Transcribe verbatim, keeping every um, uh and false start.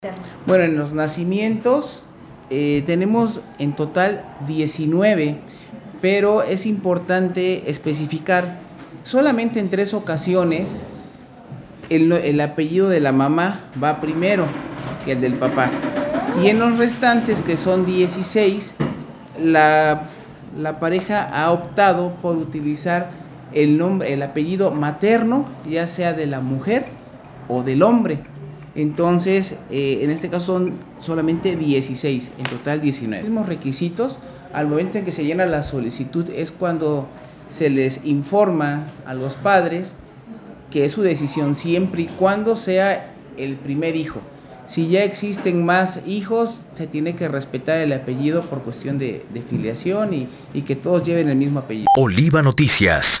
Bueno, en los nacimientos eh, tenemos en total diecinueve, pero es importante especificar, solamente en tres ocasiones el, el apellido de la mamá va primero que el del papá. Y en los restantes, que son dieciséis, la, la pareja ha optado por utilizar el, nombre, el apellido materno, ya sea de la mujer o del hombre. Entonces, eh, en este caso son solamente dieciséis, en total diecinueve. Los mismos requisitos, al momento en que se llena la solicitud, es cuando se les informa a los padres que es su decisión siempre y cuando sea el primer hijo. Si ya existen más hijos, se tiene que respetar el apellido por cuestión de, de filiación y, y que todos lleven el mismo apellido. Oliva Noticias.